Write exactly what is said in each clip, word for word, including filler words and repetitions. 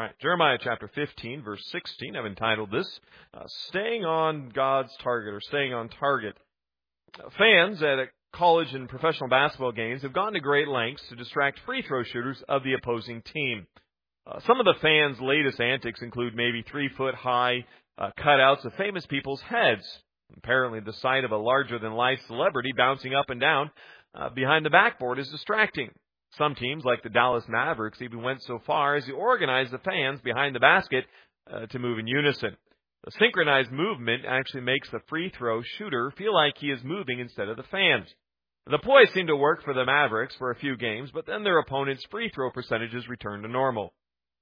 right. Jeremiah chapter fifteen, verse sixteen. I've entitled this, uh, Staying on God's Target, or Staying on Target. Uh, fans at college and professional basketball games have gone to great lengths to distract free throw shooters of the opposing team. Uh, some of the fans' latest antics include maybe three-foot-high uh, cutouts of famous people's heads. Apparently, the sight of a larger-than-life celebrity bouncing up and down uh, behind the backboard is distracting. Some teams, like the Dallas Mavericks, even went so far as to organize the fans behind the basket uh, to move in unison. The synchronized movement actually makes the free throw shooter feel like he is moving instead of the fans. The ploy seemed to work for the Mavericks for a few games, but then their opponents' free throw percentages returned to normal.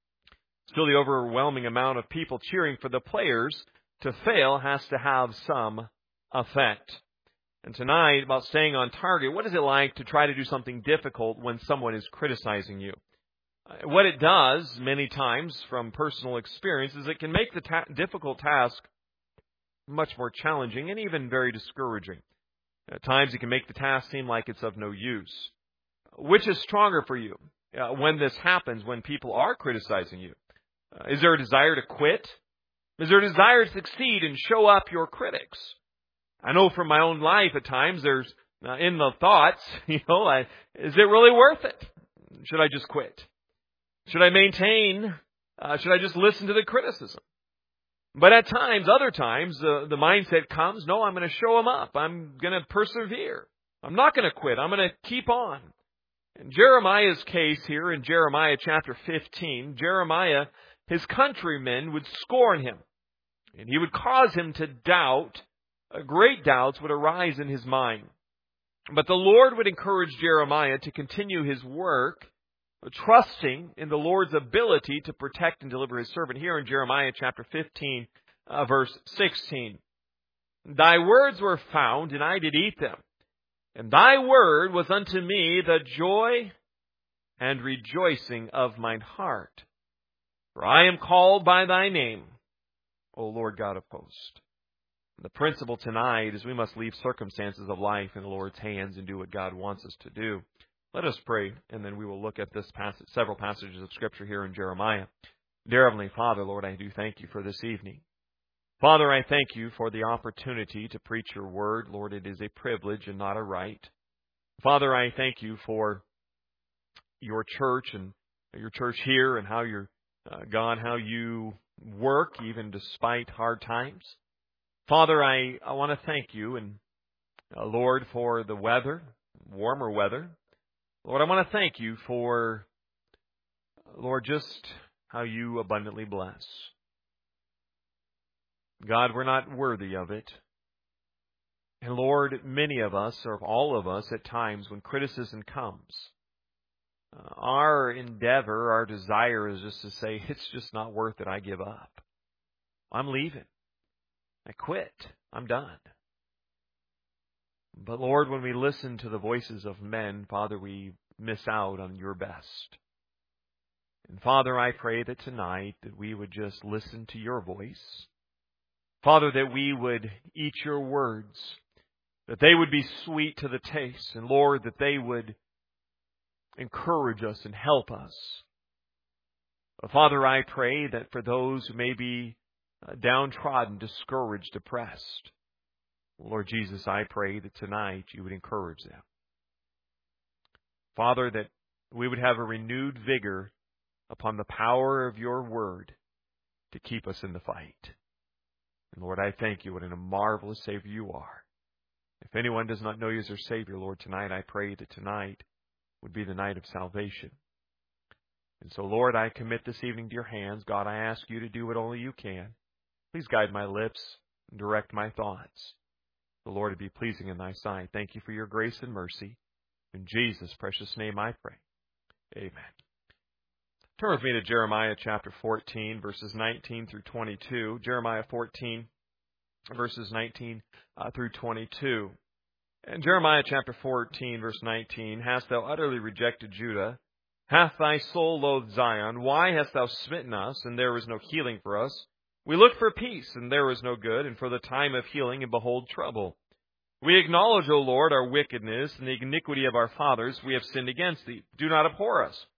Still, the overwhelming amount of people cheering for the players to fail has to have some effect. And tonight, about staying on target, what is it like to try to do something difficult when someone is criticizing you? What it does, many times, from personal experience, is it can make the ta- difficult task much more challenging and even very discouraging. At times, it can make the task seem like it's of no use. Which is stronger for you uh, when this happens, when people are criticizing you? Uh, is there a desire to quit? Is there a desire to succeed and show up your critics? I know from my own life at times there's uh, in the thoughts, you know, I, is it really worth it? Should I just quit? Should I maintain? Uh, should I just listen to the criticism? But at times, other times, uh, the mindset comes, no, I'm going to show them up. I'm going to persevere. I'm not going to quit. I'm going to keep on. In Jeremiah's case here, in Jeremiah chapter fifteen, Jeremiah, his countrymen would scorn him. And he would cause him to doubt. Uh, great doubts would arise in his mind. But the Lord would encourage Jeremiah to continue his work, trusting in the Lord's ability to protect and deliver his servant. Here in Jeremiah chapter fifteen, uh, verse sixteen. Thy words were found, and I did eat them. And thy word was unto me the joy and rejoicing of mine heart. For I am called by thy name, O Lord God of hosts. The principle tonight is we must leave circumstances of life in the Lord's hands and do what God wants us to do. Let us pray, and then we will look at this passage, several passages of Scripture here in Jeremiah. Dear Heavenly Father, Lord, I do thank you for this evening. Father, I thank you for the opportunity to preach your word. Lord, it is a privilege and not a right. Father, I thank you for your church and your church here and how you're, uh, God, how you work even despite hard times. Father, I, I want to thank you, and uh, Lord, for the weather, warmer weather. Lord, I want to thank you for, Lord, just how you abundantly bless. God, we're not worthy of it. And Lord, many of us, or all of us at times when criticism comes, uh, our endeavor, our desire is just to say, it's just not worth it, I give up. I'm leaving. I quit. I'm done. But Lord, when we listen to the voices of men, Father, we miss out on your best. And Father, I pray that tonight that we would just listen to your voice. Father, that we would eat your words, that they would be sweet to the taste. And Lord, that they would encourage us and help us. But Father, I pray that for those who may be downtrodden, discouraged, depressed, Lord Jesus, I pray that tonight you would encourage them. Father, that we would have a renewed vigor upon the power of your word to keep us in the fight. And Lord, I thank you, what a marvelous Savior you are. If anyone does not know you as their Savior, Lord, tonight I pray that tonight would be the night of salvation. And so, Lord, I commit this evening to your hands. God, I ask you to do what only you can. Please guide my lips and direct my thoughts. The Lord, to be pleasing in thy sight. Thank you for your grace and mercy. In Jesus' precious name I pray. Amen. Turn with me to Jeremiah chapter fourteen, verses nineteen through twenty-two. Jeremiah fourteen, verses nineteen uh, through twenty-two. And Jeremiah chapter fourteen, verse nineteen, Hast thou utterly rejected Judah? Hath thy soul loathed Zion? Why hast thou smitten us, and there is no healing for us? We looked for peace, and there was no good, and for the time of healing, and behold, trouble. We acknowledge, O Lord, our wickedness, and the iniquity of our fathers. We have sinned against thee. Do not abhor us.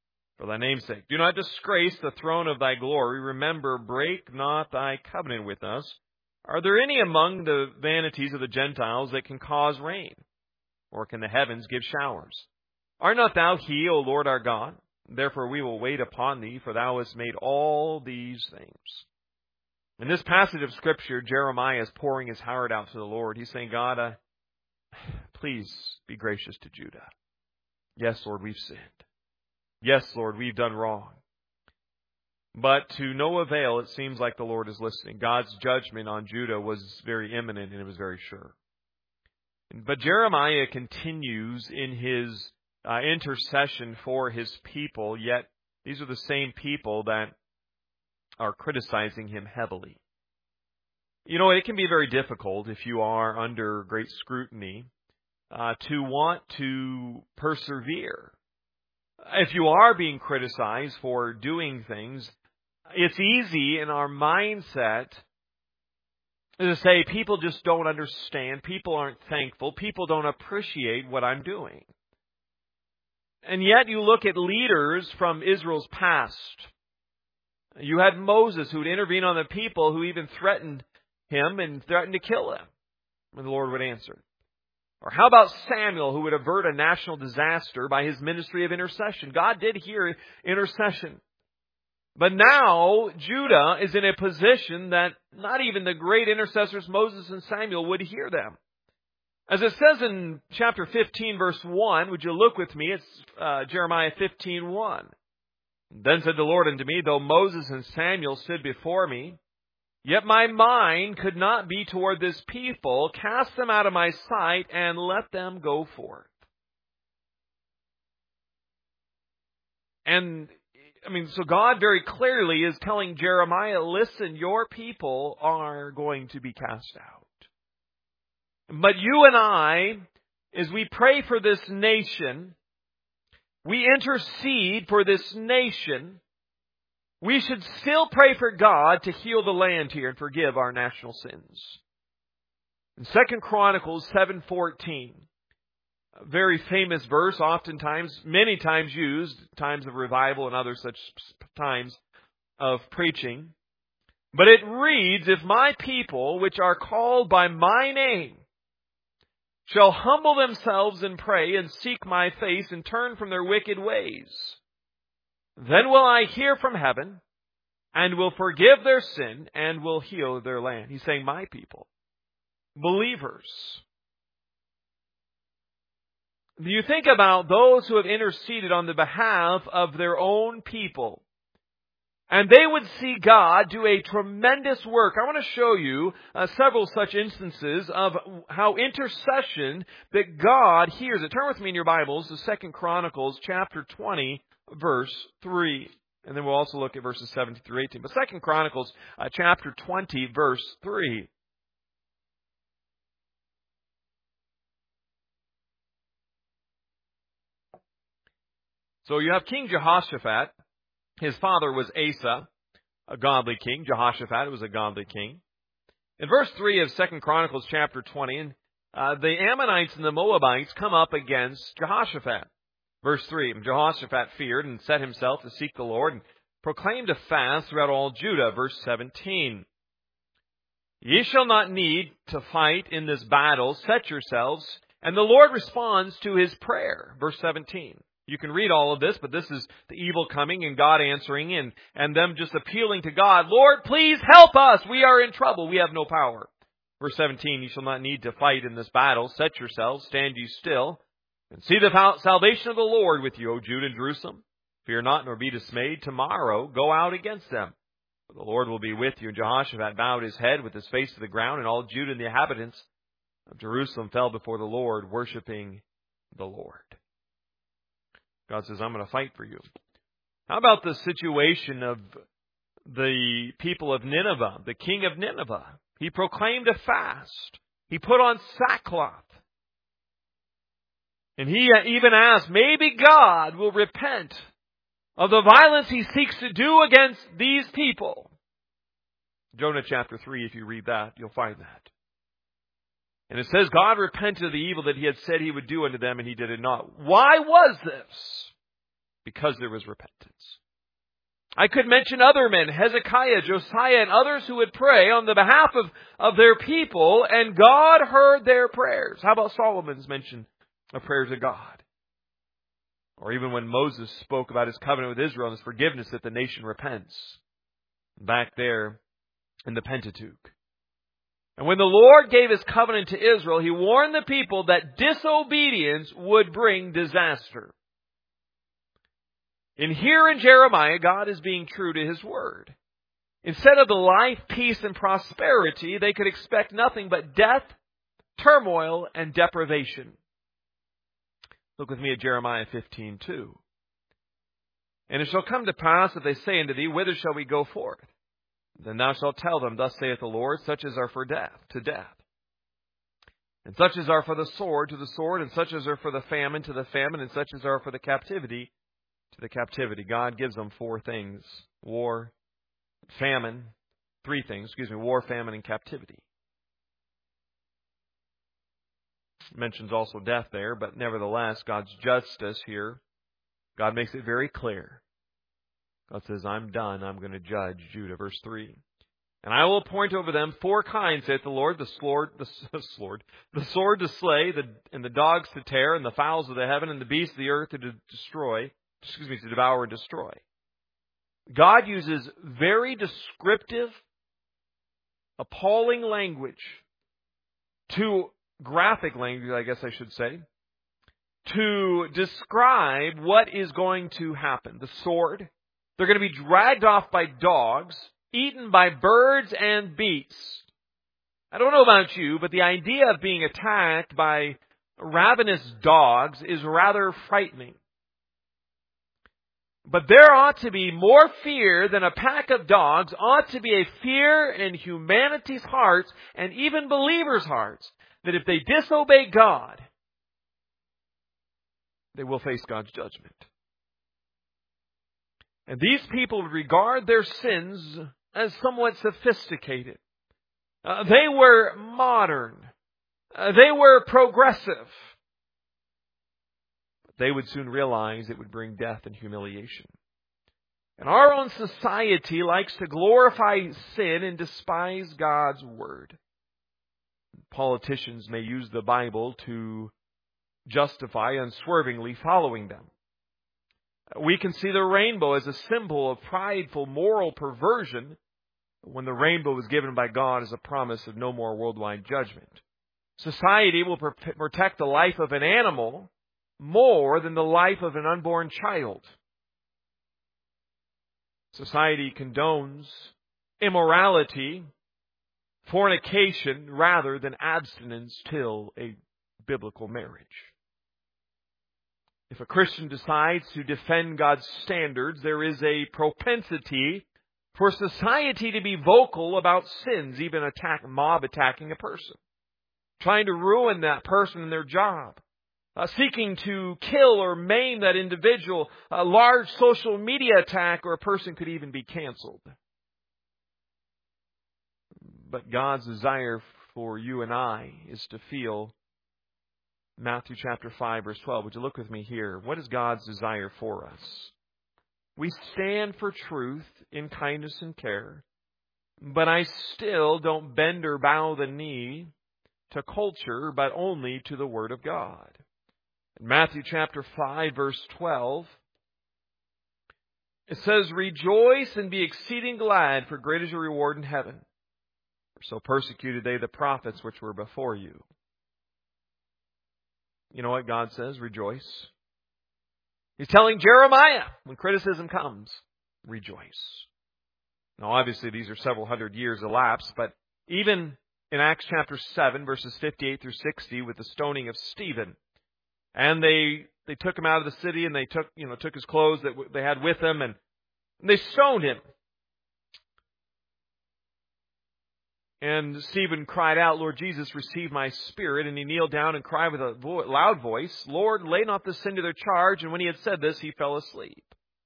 for thy name's sake. Do not disgrace the throne of thy glory. Remember, break not thy covenant with us. Are there any among the vanities of the Gentiles that can cause rain? Or can the heavens give showers? Art not thou he, O Lord our God? Therefore we will wait upon thee, for thou hast made all these things. In this passage of Scripture, Jeremiah is pouring his heart out to the Lord. He's saying, God, uh, please be gracious to Judah. Yes, Lord, we've sinned. Yes, Lord, we've done wrong. But to no avail, it seems like the Lord is listening. God's judgment on Judah was very imminent and it was very sure. But Jeremiah continues in his uh, intercession for his people, yet these are the same people that are criticizing him heavily. You know, it can be very difficult if you are under great scrutiny uh, to want to persevere. If you are being criticized for doing things, it's easy in our mindset to say people just don't understand, people aren't thankful, people don't appreciate what I'm doing. And yet you look at leaders from Israel's past. You had Moses who would intervene on the people, who even threatened him and threatened to kill him, and the Lord would answer. Or how about Samuel, who would avert a national disaster by his ministry of intercession? God did hear intercession. But now Judah is in a position that not even the great intercessors Moses and Samuel would hear them. As it says in chapter fifteen, verse one, would you look with me? It's uh, Jeremiah fifteen one. Then said the Lord unto me, though Moses and Samuel stood before me, yet my mind could not be toward this people. Cast them out of my sight and let them go forth. And, I mean, so God very clearly is telling Jeremiah, listen, your people are going to be cast out. But you and I, as we pray for this nation, we intercede for this nation, we should still pray for God to heal the land here and forgive our national sins. In Second Chronicles seven fourteen, a very famous verse, oftentimes, many times used, times of revival and other such times of preaching. But it reads, if my people, which are called by my name, shall humble themselves and pray and seek my face and turn from their wicked ways, then will I hear from heaven and will forgive their sin and will heal their land. He's saying, my people, believers. Do you think about those who have interceded on the behalf of their own people? And they would see God do a tremendous work. I want to show you uh, several such instances of how intercession that God hears it. Turn with me in your Bibles to Second Chronicles chapter twenty, verse three. And then we'll also look at verses seventeen through eighteen. But Second Chronicles uh, chapter twenty, verse three. So you have King Jehoshaphat. His father was Asa, a godly king. Jehoshaphat was a godly king. In verse three of Second Chronicles chapter twenty, uh, the Ammonites and the Moabites come up against Jehoshaphat. Verse three, Jehoshaphat feared and set himself to seek the Lord and proclaimed a fast throughout all Judah. Verse seventeen, ye shall not need to fight in this battle. Set yourselves. And the Lord responds to his prayer. Verse seventeen. You can read all of this, but this is the evil coming and God answering and, and them just appealing to God. Lord, please help us. We are in trouble. We have no power. Verse seventeen, you shall not need to fight in this battle. Set yourselves, stand ye still, and see the salvation of the Lord with you, O Judah and Jerusalem. Fear not, nor be dismayed. Tomorrow go out against them. For the Lord will be with you. And Jehoshaphat bowed his head with his face to the ground, and all Judah and the inhabitants of Jerusalem fell before the Lord, worshiping the Lord. God says, I'm going to fight for you. How about the situation of the people of Nineveh, the king of Nineveh? He proclaimed a fast. He put on sackcloth. And he even asked, maybe God will repent of the violence he seeks to do against these people. Jonah chapter three, if you read that, you'll find that. And it says, God repented of the evil that he had said he would do unto them, and he did it not. Why was this? because there was repentance. I could mention other men, Hezekiah, Josiah, and others who would pray on the behalf of, of their people, and God heard their prayers. How about Solomon's mention of prayers of God? Or even when Moses spoke about his covenant with Israel and his forgiveness that the nation repents. Back there in the Pentateuch. And when the Lord gave His covenant to Israel, He warned the people that disobedience would bring disaster. And here in Jeremiah, God is being true to His word. Instead of the life, peace, and prosperity, they could expect nothing but death, turmoil, and deprivation. Look with me at Jeremiah fifteen two. And it shall come to pass, if they say unto thee, whither shall we go forth? Then thou shalt tell them, thus saith the Lord, such as are for death, to death. And such as are for the sword, to the sword, and such as are for the famine, to the famine, and such as are for the captivity, to the captivity. God gives them four things. War, famine, three things, excuse me, war, famine, and captivity. Mentions also death there, but nevertheless, God's justice here, God makes it very clear. God says, I'm done, I'm going to judge. Judah, verse three. And I will appoint over them four kinds, saith the Lord, the sword, the, the sword, the sword to slay, the, and the dogs to tear, and the fowls of the heaven, and the beasts of the earth to de- destroy, excuse me, to devour and destroy. God uses very descriptive, appalling language, to graphic language, I guess I should say, to describe what is going to happen. The sword, they're going to be dragged off by dogs, eaten by birds and beasts. I don't know about you, but the idea of being attacked by ravenous dogs is rather frightening. But there ought to be more fear than a pack of dogs, ought to be a fear in humanity's hearts and even believers' hearts that if they disobey God, they will face God's judgment. And these people would regard their sins as somewhat sophisticated. Uh, they were modern. Uh, they were progressive. But they would soon realize it would bring death and humiliation. And our own society likes to glorify sin and despise God's word. Politicians may use the Bible to justify unswervingly following them. We can see the rainbow as a symbol of prideful moral perversion when the rainbow was given by God as a promise of no more worldwide judgment. Society will protect the life of an animal more than the life of an unborn child. Society condones immorality, fornication, rather than abstinence till a biblical marriage. If a Christian decides to defend God's standards, there is a propensity for society to be vocal about sins, even attack, mob attacking a person, trying to ruin that person and their job, uh, seeking to kill or maim that individual, a large social media attack, or a person could even be canceled. But God's desire for you and I is to feel Matthew chapter five, verse twelve. Would you look with me here? What is God's desire for us? We stand for truth in kindness and care, but I still don't bend or bow the knee to culture, but only to the Word of God. In Matthew chapter five, verse twelve, it says, Rejoice and be exceeding glad, for great is your reward in heaven. For so persecuted they the prophets which were before you. You know what God says? Rejoice. He's telling Jeremiah, when criticism comes, rejoice. Now, obviously, these are several hundred years elapsed, but even in Acts chapter seven, verses fifty-eight through sixty, with the stoning of Stephen, and they they took him out of the city, and they took you know took his clothes that they had with them, and they stoned him. And Stephen cried out, Lord Jesus, receive my spirit. And he kneeled down and cried with a vo- loud voice, Lord, lay not this sin to their charge. And when he had said this, he fell asleep.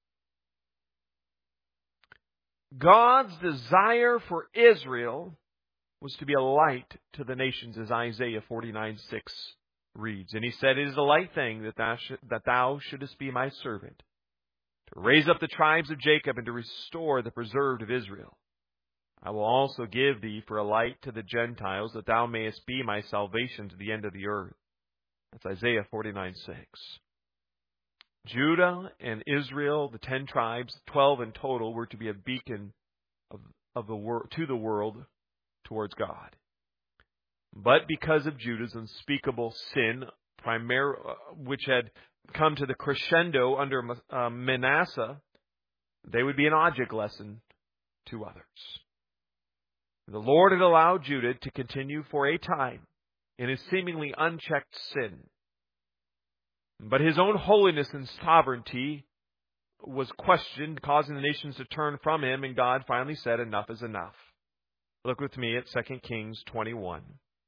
God's desire for Israel was to be a light to the nations, as Isaiah forty-nine six reads. And he said, It is a light thing that thou, sh- that thou shouldest be my servant, to raise up the tribes of Jacob and to restore the preserved of Israel. I will also give thee for a light to the Gentiles, that thou mayest be my salvation to the end of the earth. That's Isaiah forty-nine six. Judah and Israel, the ten tribes, twelve in total, were to be a beacon of, of the wor- to the world towards God. But because of Judah's unspeakable sin, primar- which had come to the crescendo under uh, Manasseh, they would be an object lesson to others. The Lord had allowed Judah to continue for a time in his seemingly unchecked sin. But his own holiness and sovereignty was questioned, causing the nations to turn from him, and God finally said, enough is enough. Look with me at Second Kings twenty-one.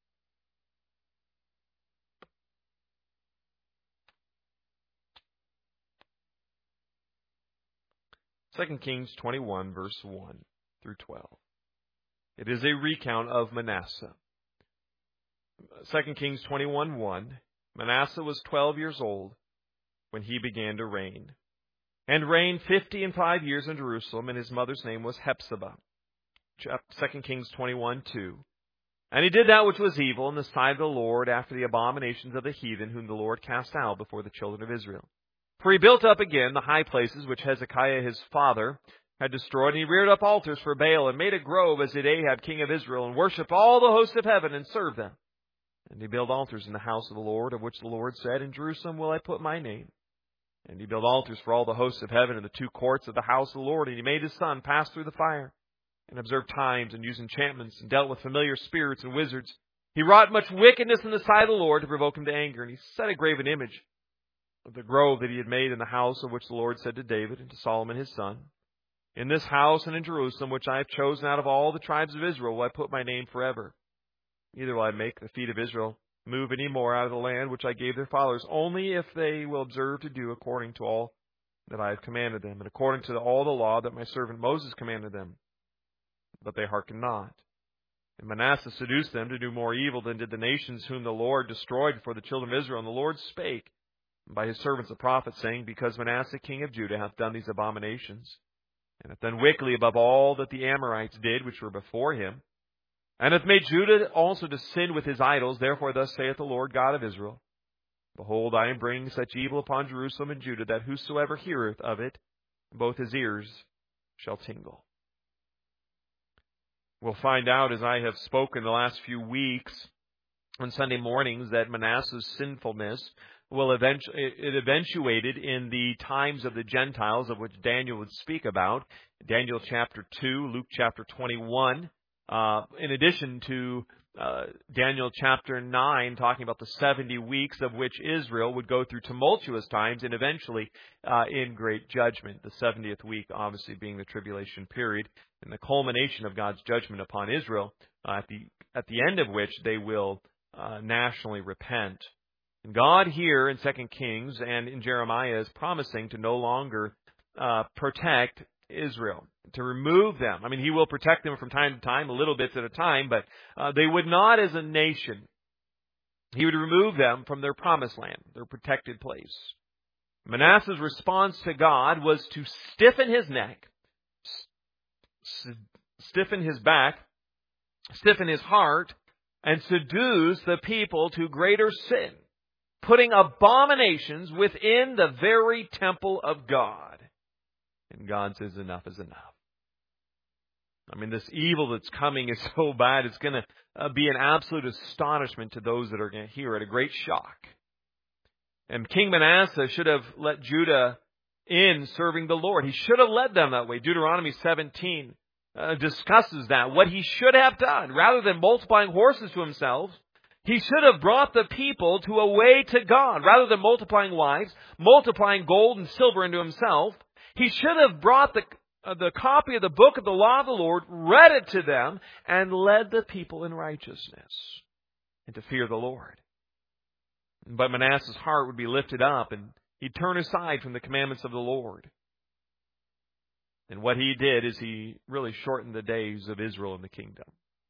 Second Kings twenty-one, verse one through twelve. It is a recount of Manasseh. Second Kings twenty-one one. Manasseh was twelve years old when he began to reign, and reigned fifty and five years in Jerusalem, and his mother's name was Hephzibah. Second Kings twenty-one two. And he did that which was evil in the sight of the Lord, after the abominations of the heathen, whom the Lord cast out before the children of Israel. For he built up again the high places which Hezekiah his father had destroyed, and he reared up altars for Baal, and made a grove, as did Ahab king of Israel, and worshipped all the hosts of heaven, and served them. And he built altars in the house of the Lord, of which the Lord said, in Jerusalem will I put my name. And he built altars for all the hosts of heaven in the two courts of the house of the Lord, and he made his son pass through the fire, and observed times, and used enchantments, and dealt with familiar spirits and wizards. He wrought much wickedness in the sight of the Lord to provoke him to anger, and he set a graven image of the grove that he had made in the house, of which the Lord said to David and to Solomon his son, in this house and in Jerusalem, which I have chosen out of all the tribes of Israel, will I put my name forever. Neither will I make the feet of Israel move any more out of the land which I gave their fathers, only if they will observe to do according to all that I have commanded them, and according to all the law that my servant Moses commanded them. But they hearkened not. And Manasseh seduced them to do more evil than did the nations whom the Lord destroyed before the children of Israel. And the Lord spake by his servants the prophets, saying, because Manasseh king of Judah hath done these abominations, and hath done wickedly above all that the Amorites did, which were before him, and hath made Judah also to sin with his idols, therefore thus saith the Lord God of Israel, behold, I am bringing such evil upon Jerusalem and Judah, that whosoever heareth of it, both his ears shall tingle. We'll find out, as I have spoken the last few weeks on Sunday mornings, that Manasseh's sinfulness will eventu- it eventuated in the times of the Gentiles, of which Daniel would speak about. Daniel chapter two, Luke chapter twenty-one. Uh, in addition to uh, Daniel chapter nine, talking about the seventy weeks of which Israel would go through tumultuous times and eventually uh, in great judgment. The seventieth week obviously being the tribulation period and the culmination of God's judgment upon Israel, uh, at the at the end of which they will uh, nationally repent. And God here in Second Kings and in Jeremiah is promising to no longer uh, protect Israel, to remove them. I mean, he will protect them from time to time, a little bit at a time, but uh, they would not as a nation. He would remove them from their promised land, their protected place. Manasseh's response to God was to stiffen his neck, s- stiffen his back, stiffen his heart, and seduce the people to greater sin, putting abominations within the very temple of God. And God says enough is enough. I mean, this evil that's coming is so bad, it's going to uh, be an absolute astonishment to those that are going to hear it, a great shock. And King Manasseh should have let Judah in serving the Lord. He should have led them that way. Deuteronomy seventeen uh, discusses that. What he should have done, rather than multiplying horses to himself, he should have brought the people to a way to God. Rather than multiplying wives, multiplying gold and silver into himself, he should have brought the, uh, the copy of the book of the law of the Lord, read it to them, and led the people in righteousness and to fear the Lord. But Manasseh's heart would be lifted up, and he'd turn aside from the commandments of the Lord. And what he did is he really shortened the days of Israel in the kingdom.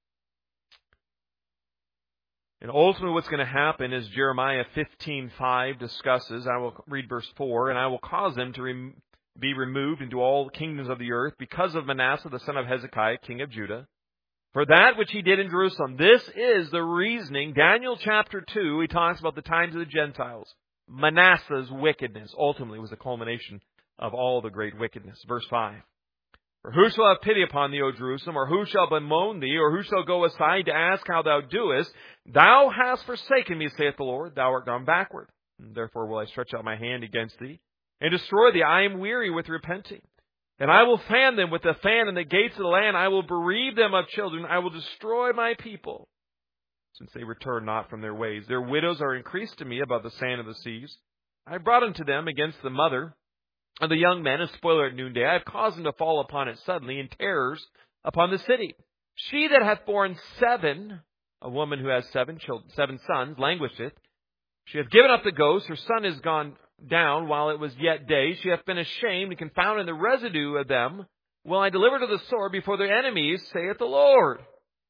And ultimately what's going to happen is Jeremiah fifteen five discusses, I will read verse four, and I will cause them to rem- be removed into all kingdoms of the earth because of Manasseh, the son of Hezekiah, king of Judah. For that which he did in Jerusalem. This is the reasoning. Daniel chapter two, he talks about the times of the Gentiles. Manasseh's wickedness ultimately was the culmination of all the great wickedness. Verse five. For who shall have pity upon thee, O Jerusalem, or who shall bemoan thee, or who shall go aside to ask how thou doest? Thou hast forsaken me, saith the Lord, thou art gone backward. And therefore will I stretch out my hand against thee, and destroy thee. I am weary with repenting. And I will fan them with the fan in the gates of the land. I will bereave them of children. I will destroy my people, since they return not from their ways. Their widows are increased to me above the sand of the seas. I brought unto them against the mother of the young men a spoiler at noonday. I have caused them to fall upon it suddenly, in terrors upon the city. She that hath borne seven, a woman who has seven children, seven sons, languisheth. She hath given up the ghost. Her son is gone down while it was yet day. She hath been ashamed and confounded in the residue of them. Will I deliver to the sword before their enemies, saith the Lord.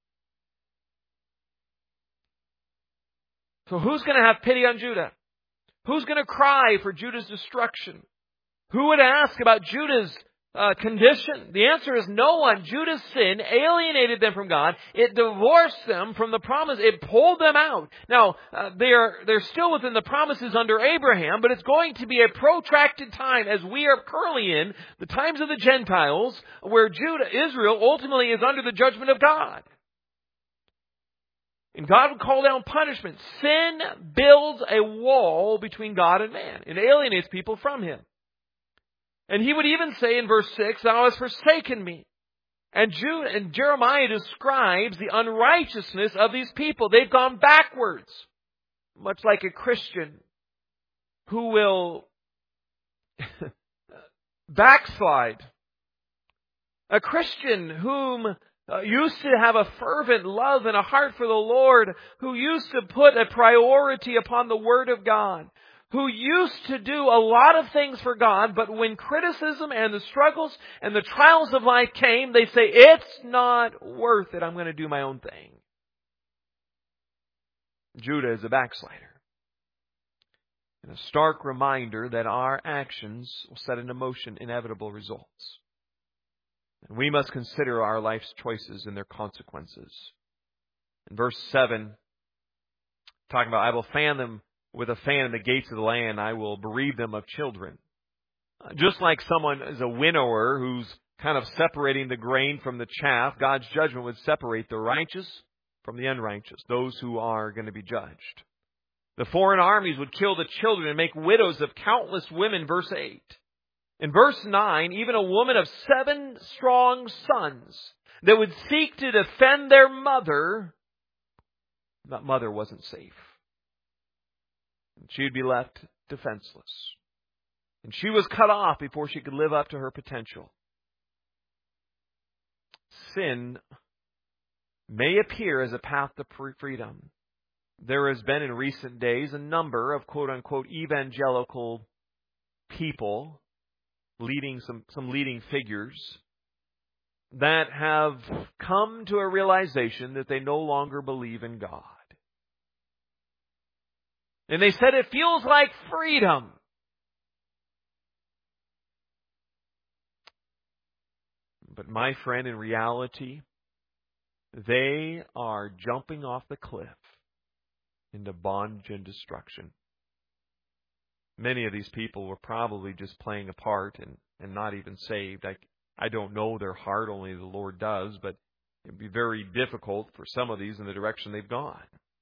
So who's going to have pity on Judah? Who's going to cry for Judah's destruction? Who would ask about Judah's uh, condition? The answer is no one. Judah's sin alienated them from God. It divorced them from the promise. It pulled them out. Now, uh, they're, they're still within the promises under Abraham, but it's going to be a protracted time, as we are currently in, the times of the Gentiles, where Judah, Israel, ultimately is under the judgment of God. And God would call down punishment. Sin builds a wall between God and man. It alienates people from Him. And He would even say in verse six, thou hast forsaken me. And, Jude, and Jeremiah describes the unrighteousness of these people. They've gone backwards. Much like a Christian who will backslide. A Christian whom uh, used to have a fervent love and a heart for the Lord, who used to put a priority upon the Word of God, who used to do a lot of things for God, but when criticism and the struggles and the trials of life came, they say, it's not worth it. I'm going to do my own thing. Judah is a backslider. And a stark reminder that our actions will set into motion inevitable results. And we must consider our life's choices and their consequences. In verse seven, talking about, I will fan them with a fan in the gates of the land. I will bereave them of children. Just like someone is a winnower who's kind of separating the grain from the chaff, God's judgment would separate the righteous from the unrighteous, those who are going to be judged. The foreign armies would kill the children and make widows of countless women, verse eight. In verse nine, even a woman of seven strong sons that would seek to defend their mother, that mother wasn't safe. She would be left defenseless. And she was cut off before she could live up to her potential. Sin may appear as a path to freedom. There has been in recent days a number of quote-unquote evangelical people, leading some, some leading figures, that have come to a realization that they no longer believe in God. And they said it feels like freedom. But my friend, in reality, they are jumping off the cliff into bondage and destruction. Many of these people were probably just playing a part and, and not even saved. I, I don't know their heart, only the Lord does, but it would be very difficult for some of these in the direction they've gone.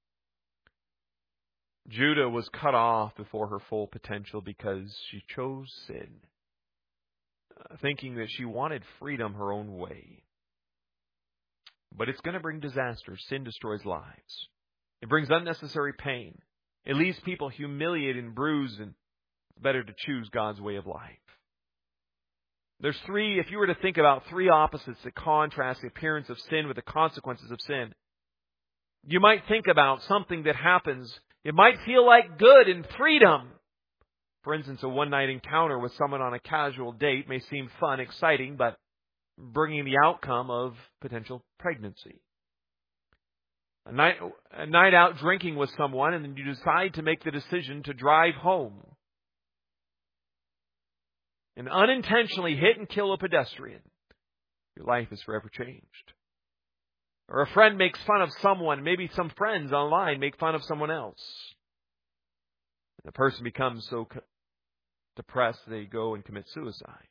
Judah was cut off before her full potential because she chose sin, thinking that she wanted freedom her own way. But it's going to bring disaster. Sin destroys lives. It brings unnecessary pain. It leaves people humiliated and bruised, and it's better to choose God's way of life. There's three, if you were to think about three opposites that contrast the appearance of sin with the consequences of sin, you might think about something that happens. It might feel like good and freedom. For instance, a one-night encounter with someone on a casual date may seem fun, exciting, but bringing the outcome of potential pregnancy. A night, a night out drinking with someone, and then you decide to make the decision to drive home. and unintentionally hit and kill a pedestrian, your life is forever changed. Or a friend makes fun of someone, maybe some friends online make fun of someone else. The person becomes so depressed they go and commit suicide.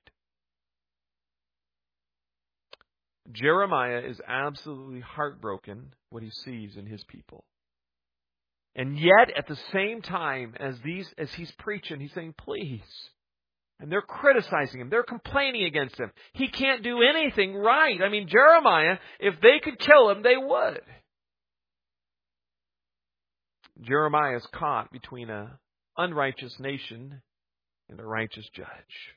Jeremiah is absolutely heartbroken what he sees in his people. And yet, at the same time as these, as he's preaching, he's saying, please. And they're criticizing him. They're complaining against him. He can't do anything right. I mean, Jeremiah, if they could kill him, they would. Jeremiah is caught between an unrighteous nation and a righteous judge.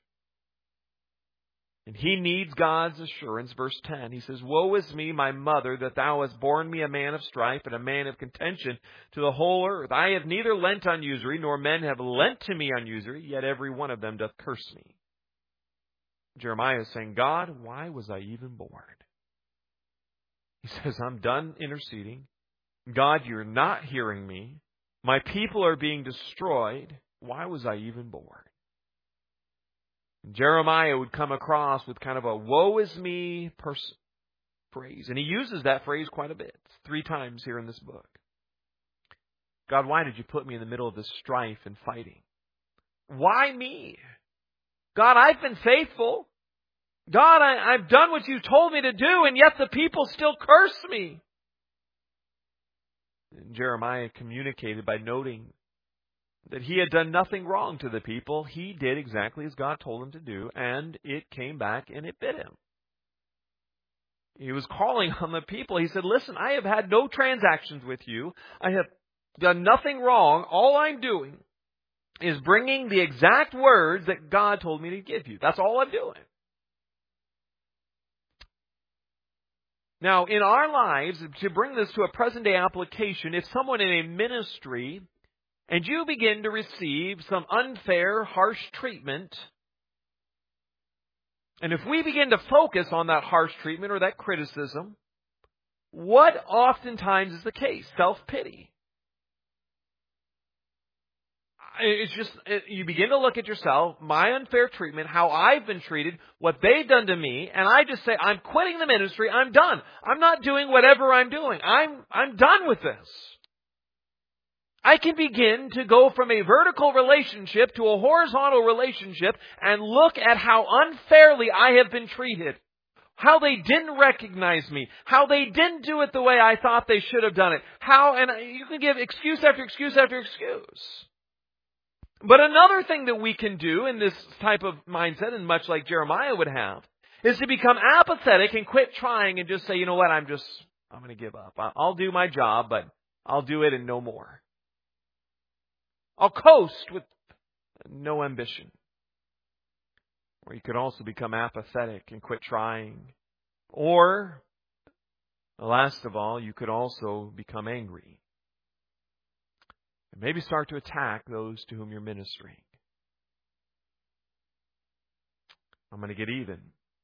And he needs God's assurance. Verse ten, he says, Woe is me, my mother, that thou hast borne me a man of strife and a man of contention to the whole earth. I have neither lent on usury, nor men have lent to me on usury, yet every one of them doth curse me. Jeremiah is saying, God, why was I even born? He says, I'm done interceding. God, you're not hearing me. My people are being destroyed. Why was I even born? Jeremiah would come across with kind of a woe is me pers- phrase. And he uses that phrase quite a bit. Three times here in this book. God, why did you put me in the middle of this strife and fighting? Why me? God, I've been faithful. God, I, I've done what you told me to do, and yet the people still curse me. And Jeremiah communicated by noting that he had done nothing wrong to the people. He did exactly as God told him to do, and it came back and it bit him. He was calling on the people. He said, listen, I have had no transactions with you. I have done nothing wrong. All I'm doing is bringing the exact words that God told me to give you. That's all I'm doing. Now, in our lives, to bring this to a present-day application, if someone in a ministry and you begin to receive some unfair, harsh treatment, and if we begin to focus on that harsh treatment or that criticism, what oftentimes is the case? Self-pity. It's just, you begin to look at yourself, my unfair treatment, how I've been treated, what they've done to me, and I just say, I'm quitting the ministry, I'm done. I'm not doing whatever I'm doing. I'm, I'm done with this. I can begin to go from a vertical relationship to a horizontal relationship and look at how unfairly I have been treated. How they didn't recognize me. How they didn't do it the way I thought they should have done it. How, and you can give excuse after excuse after excuse. But another thing that we can do in this type of mindset, and much like Jeremiah would have, is to become apathetic and quit trying and just say, you know what, I'm just, I'm going to give up. I'll do my job, but I'll do it and no more. I'll coast with no ambition. Or you could also become apathetic and quit trying. Or, last of all, you could also become angry. And maybe start to attack those to whom you're ministering. I'm going to get even.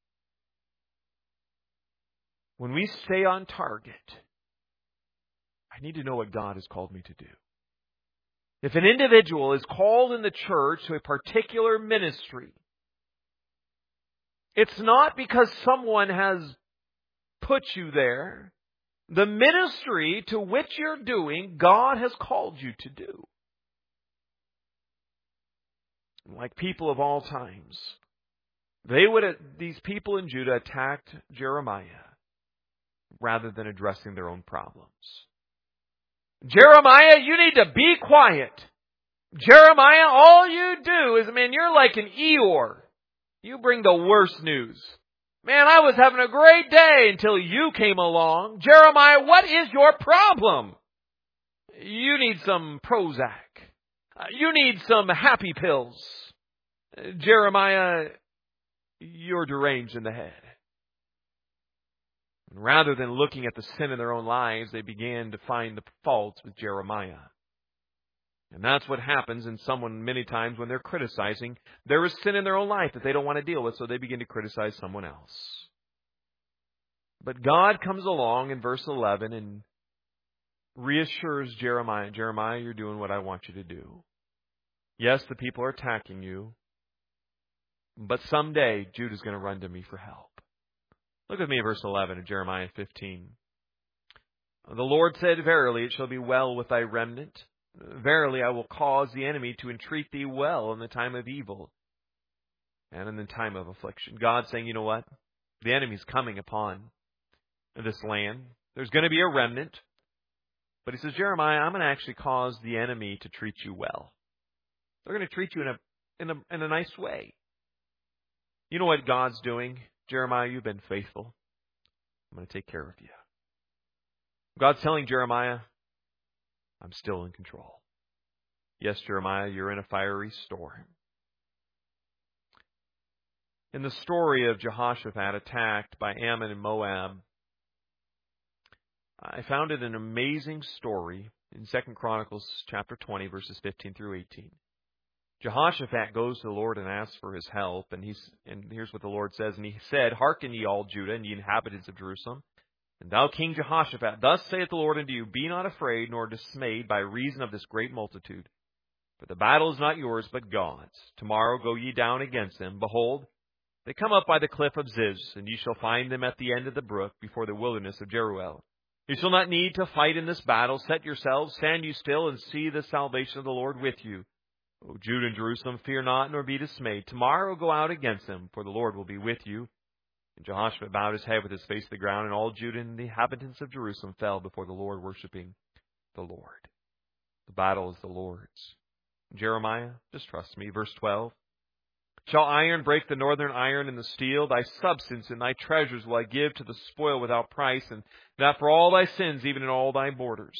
When we stay on target, I need to know what God has called me to do. If an individual is called in the church to a particular ministry, it's not because someone has put you there. The ministry to which you're doing, God has called you to do. Like people of all times, they would, these people in Judah attacked Jeremiah rather than addressing their own problems. Jeremiah, you need to be quiet. Jeremiah, all you do is, man, you're like an Eeyore. You bring the worst news. Man, I was having a great day until you came along. Jeremiah, what is your problem? You need some Prozac. You need some happy pills. Jeremiah, you're deranged in the head. Rather than looking at the sin in their own lives, they began to find the faults with Jeremiah. And that's what happens in someone many times when they're criticizing. There is sin in their own life that they don't want to deal with, so they begin to criticize someone else. But God comes along in verse eleven and reassures Jeremiah, Jeremiah, you're doing what I want you to do. Yes, the people are attacking you. But someday, Judah's going to run to me for help. Look with me at verse eleven of Jeremiah fifteen. The Lord said, Verily, it shall be well with thy remnant. Verily, I will cause the enemy to entreat thee well in the time of evil and in the time of affliction. God saying, you know what? The enemy's coming upon this land. There's going to be a remnant. But he says, Jeremiah, I'm going to actually cause the enemy to treat you well. They're going to treat you in a in a in a nice way. You know what God's doing? Jeremiah, you've been faithful. I'm going to take care of you. God's telling Jeremiah, I'm still in control. Yes, Jeremiah, you're in a fiery storm. In the story of Jehoshaphat attacked by Ammon and Moab, I found it an amazing story in Second Chronicles chapter twenty, verses fifteen through eighteen. Jehoshaphat goes to the Lord and asks for his help, and he's and here's what the Lord says. And he said, Hearken ye all Judah and ye inhabitants of Jerusalem, and thou King Jehoshaphat, thus saith the Lord unto you, Be not afraid nor dismayed by reason of this great multitude. For the battle is not yours, but God's. Tomorrow go ye down against them. Behold, they come up by the cliff of Ziz, and ye shall find them at the end of the brook, before the wilderness of Jeruel. You shall not need to fight in this battle. Set yourselves, stand you still, and see the salvation of the Lord with you. O Judah and Jerusalem, fear not, nor be dismayed. Tomorrow go out against them, for the Lord will be with you. And Jehoshaphat bowed his head with his face to the ground, and all Judah and the inhabitants of Jerusalem fell before the Lord, worshiping the Lord. The battle is the Lord's. Jeremiah, just trust me. Verse twelve. Shall iron break the northern iron and the steel? Thy substance and thy treasures will I give to the spoil without price, and that for all thy sins, even in all thy borders.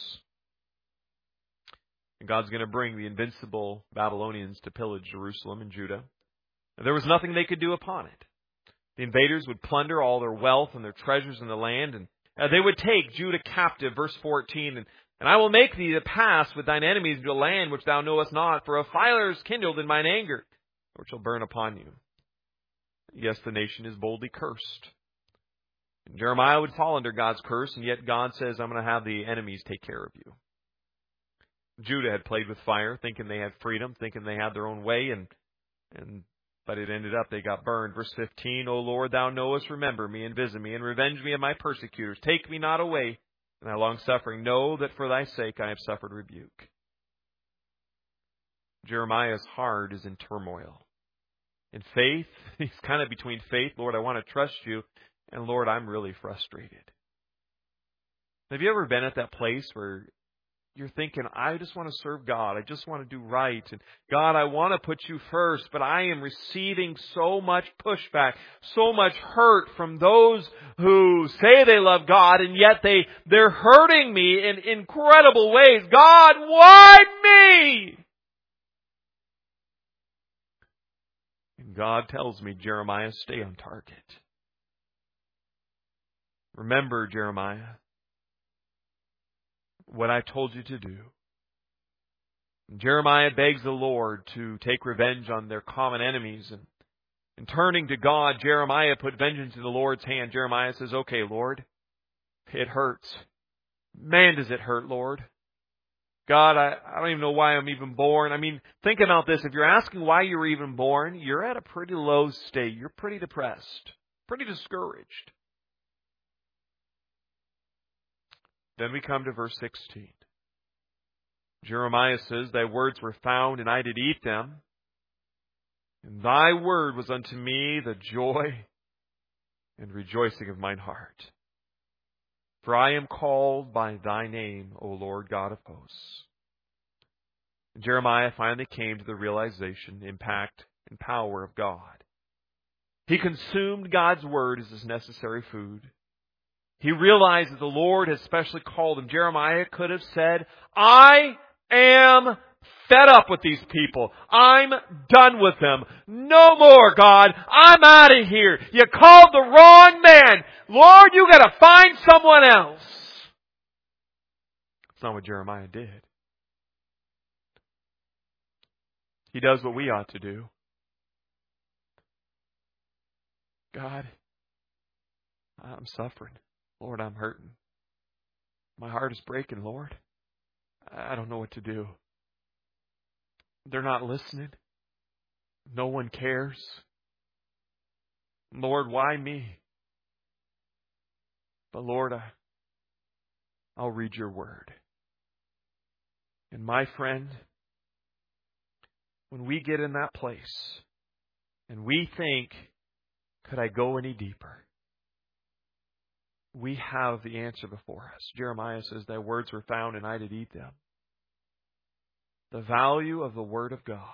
And God's going to bring the invincible Babylonians to pillage Jerusalem and Judah. And there was nothing they could do upon it. The invaders would plunder all their wealth and their treasures in the land, and uh, they would take Judah captive. Verse fourteen, and, and I will make thee to pass with thine enemies into a land which thou knowest not, for a fire is kindled in mine anger, which shall burn upon you. Yes, the nation is boldly cursed. And Jeremiah would fall under God's curse, and yet God says, I'm going to have the enemies take care of you. Judah had played with fire, thinking they had freedom, thinking they had their own way, and and but it ended up they got burned. Verse fifteen, O Lord, thou knowest, remember me, and visit me, and revenge me of my persecutors. Take me not away in thy long suffering. Know that for thy sake I have suffered rebuke. Jeremiah's heart is in turmoil. In faith, he's kind of between faith, Lord, I want to trust you, and Lord, I'm really frustrated. Have you ever been at that place where you're thinking, I just want to serve God, I just want to do right, and God, I want to put you first, but I am receiving so much pushback, so much hurt from those who say they love God, and yet they, they're hurting me in incredible ways. God, why me? And God tells me, Jeremiah, stay on target. Remember, Jeremiah, what I told you to do. And Jeremiah begs the Lord to take revenge on their common enemies. And, and turning to God, Jeremiah put vengeance in the Lord's hand. Jeremiah says, okay, Lord, it hurts. Man, does it hurt, Lord. God, I, I don't even know why I'm even born. I mean, think about this. If you're asking why you were even born, you're at a pretty low state. You're pretty depressed, pretty discouraged. Then we come to verse sixteen. Jeremiah says, Thy words were found, and I did eat them. And thy word was unto me the joy and rejoicing of mine heart. For I am called by thy name, O Lord God of hosts. And Jeremiah finally came to the realization, impact, and power of God. He consumed God's word as his necessary food. He realized that the Lord has specially called him. Jeremiah could have said, I am fed up with these people. I'm done with them. No more, God. I'm out of here. You called the wrong man. Lord, you got to find someone else. That's not what Jeremiah did. He does what we ought to do. God, I'm suffering. Lord, I'm hurting. My heart is breaking, Lord. I don't know what to do. They're not listening. No one cares. Lord, why me? But Lord, I, I'll read your word. And my friend, when we get in that place and we think, could I go any deeper? We have the answer before us. Jeremiah says, thy words were found and I did eat them. The value of the Word of God.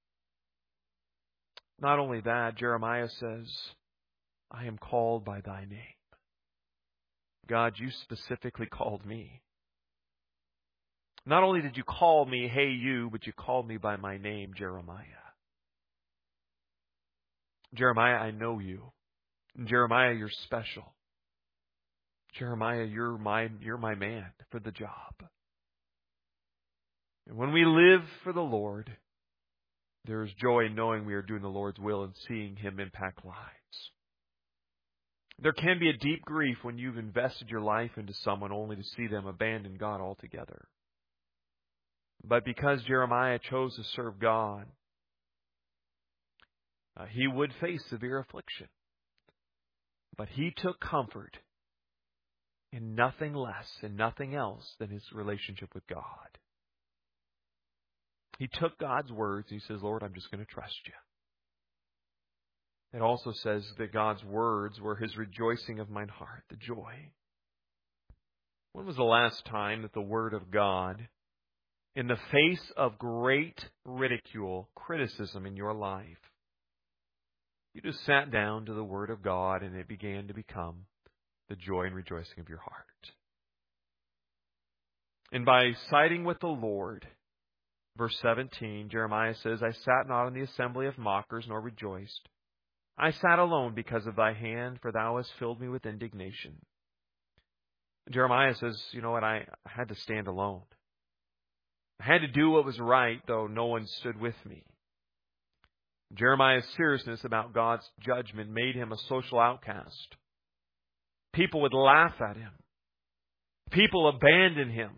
Not only that, Jeremiah says, I am called by thy name. God, you specifically called me. Not only did you call me, hey you, but you called me by my name, Jeremiah. Jeremiah, I know you. And Jeremiah, you're special. Jeremiah, you're my, you're my man for the job. And when we live for the Lord, there is joy in knowing we are doing the Lord's will and seeing Him impact lives. There can be a deep grief when you've invested your life into someone only to see them abandon God altogether. But because Jeremiah chose to serve God, uh, he would face severe affliction. But he took comfort in nothing less and nothing else than his relationship with God. He took God's words and he says, Lord, I'm just going to trust you. It also says that God's words were his rejoicing of mine heart, the joy. When was the last time that the Word of God, in the face of great ridicule, criticism in your life, you just sat down to the Word of God and it began to become the joy and rejoicing of your heart? And by siding with the Lord, verse seventeen, Jeremiah says, I sat not in the assembly of mockers, nor rejoiced. I sat alone because of thy hand, for thou hast filled me with indignation. Jeremiah says, you know what, I had to stand alone. I had to do what was right, though no one stood with me. Jeremiah's seriousness about God's judgment made him a social outcast. People would laugh at him. People abandoned him.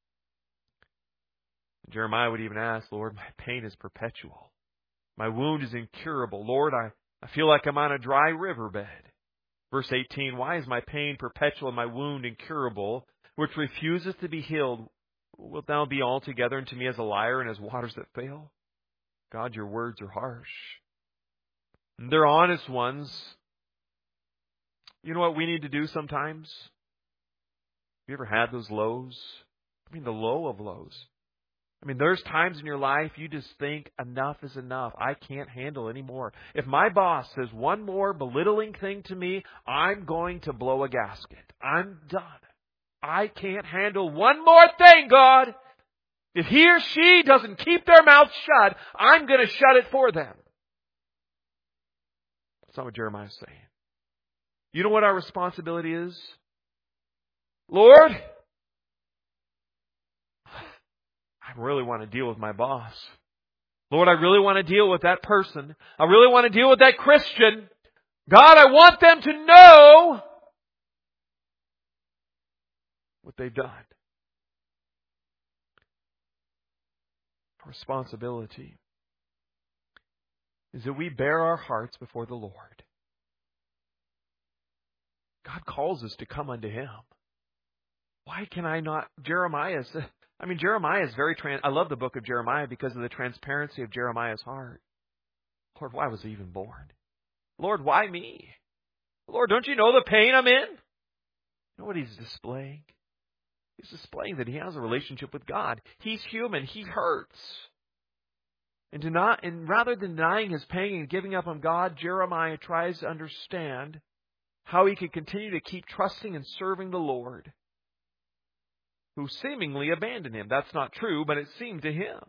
Jeremiah would even ask, Lord, my pain is perpetual. My wound is incurable. Lord, I, I feel like I'm on a dry riverbed. Verse eighteen, why is my pain perpetual and my wound incurable, which refuses to be healed? Wilt thou be altogether unto me as a liar and as waters that fail? God, your words are harsh. And they're honest ones. You know what we need to do sometimes? Have you ever had those lows? I mean, the low of lows. I mean, there's times in your life you just think enough is enough. I can't handle anymore. If my boss says one more belittling thing to me, I'm going to blow a gasket. I'm done. I can't handle one more thing, God. If he or she doesn't keep their mouth shut, I'm going to shut it for them. That's not what Jeremiah's saying. You know what our responsibility is? Lord, I really want to deal with my boss. Lord, I really want to deal with that person. I really want to deal with that Christian. God, I want them to know what they've done. Our responsibility is that we bear our hearts before the Lord. God calls us to come unto Him. Why can I not? Jeremiah says, I mean, Jeremiah is very, trans- I love the book of Jeremiah because of the transparency of Jeremiah's heart. Lord, why was I even born? Lord, why me? Lord, don't you know the pain I'm in? You know what he's displaying? He's displaying that he has a relationship with God. He's human. He hurts. And, to not, and rather than denying his pain and giving up on God, Jeremiah tries to understand how he can continue to keep trusting and serving the Lord, who seemingly abandoned him. That's not true, but it seemed to him.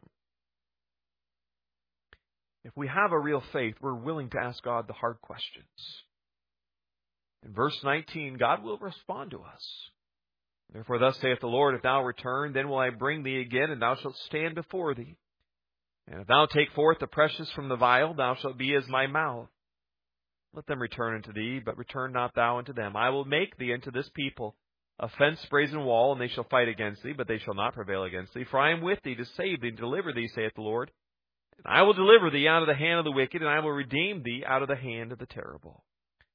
If we have a real faith, we're willing to ask God the hard questions. In verse nineteen, God will respond to us. Therefore thus saith the Lord, if thou return, then will I bring thee again, and thou shalt stand before thee. And if thou take forth the precious from the vial, thou shalt be as my mouth. Let them return unto thee, but return not thou unto them. I will make thee unto this people a fenced brazen wall, and they shall fight against thee, but they shall not prevail against thee. For I am with thee to save thee and deliver thee, saith the Lord. And I will deliver thee out of the hand of the wicked, and I will redeem thee out of the hand of the terrible.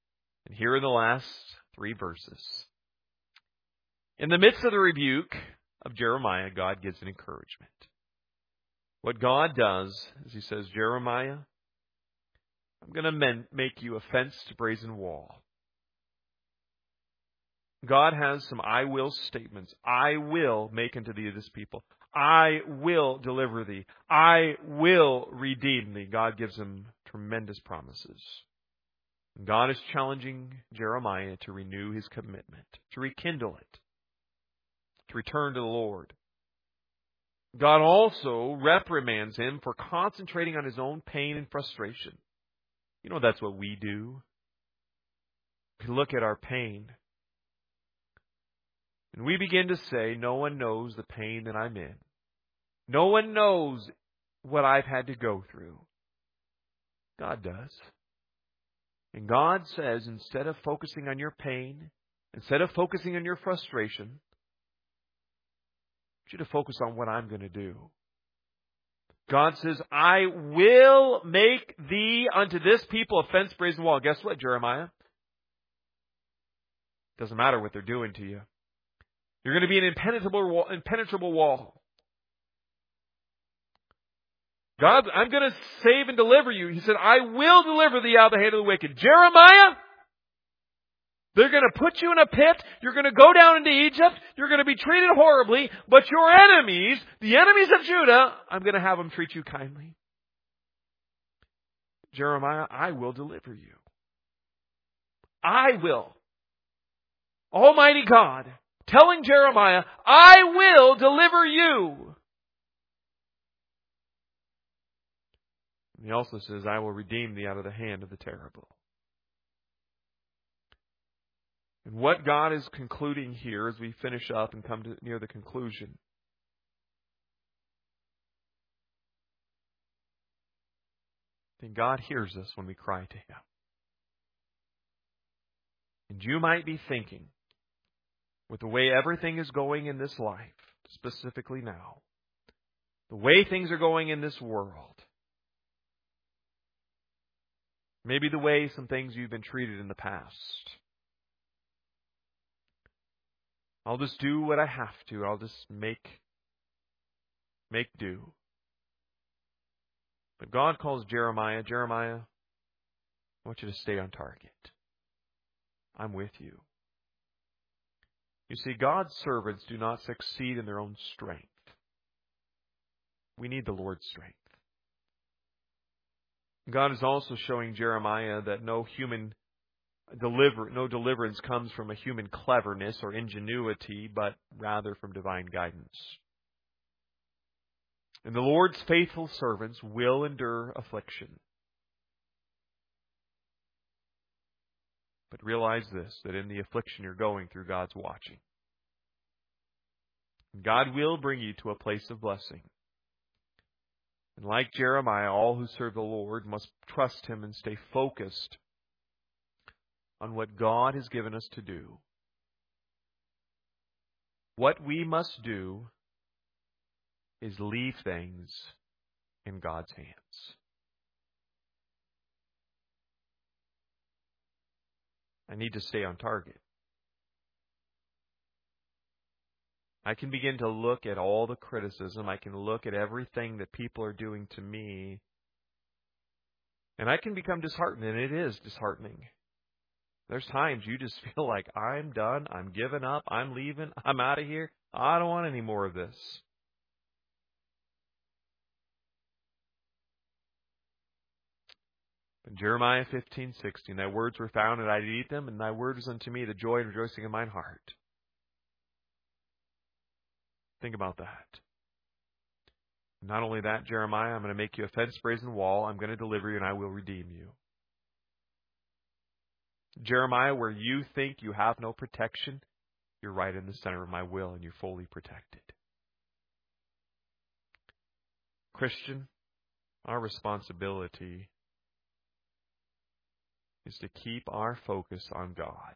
And here are the last three verses. In the midst of the rebuke of Jeremiah, God gives an encouragement. What God does is He says, Jeremiah, I'm going to make you a fenced brazen wall. God has some I will statements. I will make unto thee this people. I will deliver thee. I will redeem thee. God gives him tremendous promises. God is challenging Jeremiah to renew his commitment, to rekindle it, to return to the Lord. God also reprimands him for concentrating on his own pain and frustration. You know, that's what we do. We look at our pain and we begin to say, no one knows the pain that I'm in. No one knows what I've had to go through. God does. And God says, instead of focusing on your pain, instead of focusing on your frustration, I want you to focus on what I'm going to do. God says, I will make thee unto this people a fenced brazen wall. Guess what, Jeremiah? Doesn't matter what they're doing to you. You're going to be an impenetrable wall. Impenetrable wall. God, I'm going to save and deliver you. He said, I will deliver thee out of the hand of the wicked. Jeremiah, they're going to put you in a pit. You're going to go down into Egypt. You're going to be treated horribly. But your enemies, the enemies of Judah, I'm going to have them treat you kindly. Jeremiah, I will deliver you. I will. Almighty God, telling Jeremiah, I will deliver you. He also says, I will redeem thee out of the hand of the terrible. And what God is concluding here as we finish up and come to near the conclusion, then God hears us when we cry to Him. And you might be thinking, with the way everything is going in this life, specifically now, the way things are going in this world, maybe the way some things you've been treated in the past, I'll just do what I have to. I'll just make, make do. But God calls Jeremiah, Jeremiah, I want you to stay on target. I'm with you. You see, God's servants do not succeed in their own strength. We need the Lord's strength. God is also showing Jeremiah that no human deliver, no deliverance comes from a human cleverness or ingenuity, but rather from divine guidance. And the Lord's faithful servants will endure affliction. But realize this, that in the affliction you're going through, God's watching. God will bring you to a place of blessing. And like Jeremiah, all who serve the Lord must trust Him and stay focused on what God has given us to do. What we must do is leave things in God's hands. I need to stay on target. I can begin to look at all the criticism. I can look at everything that people are doing to me. And I can become disheartened, and it is disheartening. There's times you just feel like, I'm done, I'm giving up, I'm leaving, I'm out of here. I don't want any more of this. In Jeremiah fifteen sixteen, thy words were found, and I did eat them, and thy word was unto me the joy and rejoicing of mine heart. Think about that. Not only that, Jeremiah, I'm going to make you a fenced brazen wall. I'm going to deliver you, and I will redeem you. Jeremiah, where you think you have no protection, you're right in the center of my will, and you're fully protected. Christian, our responsibility is to keep our focus on God.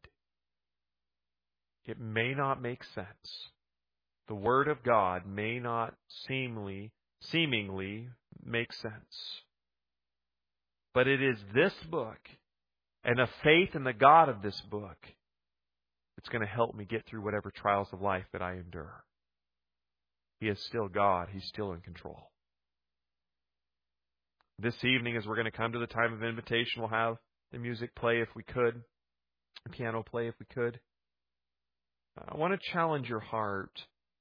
It may not make sense. The Word of God may not seemingly, seemingly make sense. But it is this book and a faith in the God of this book that's going to help me get through whatever trials of life that I endure. He is still God. He's still in control. This evening, as we're going to come to the time of invitation, we'll have the music play if we could, the piano play if we could. I want to challenge your heart.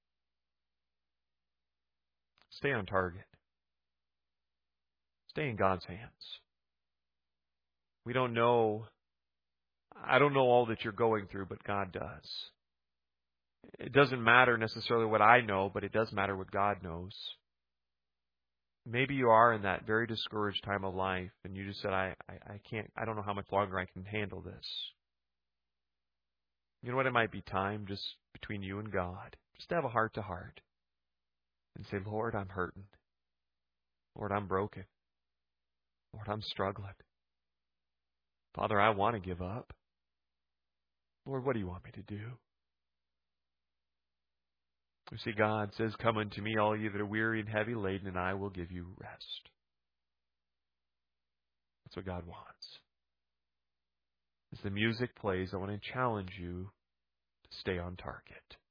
Stay on target. Stay in God's hands. We don't know, I don't know all that you're going through, but God does. It doesn't matter necessarily what I know, but it does matter what God knows. Maybe you are in that very discouraged time of life, and you just said, I, I, I can't, I don't know how much longer I can handle this. You know what? It might be time just between you and God, just to have a heart to heart and say, Lord, I'm hurting. Lord, I'm broken. Lord, I'm struggling. Father, I want to give up. Lord, what do you want me to do? You see, God says, come unto me, all you that are weary and heavy laden, and I will give you rest. That's what God wants. As the music plays, I want to challenge you to stay on target.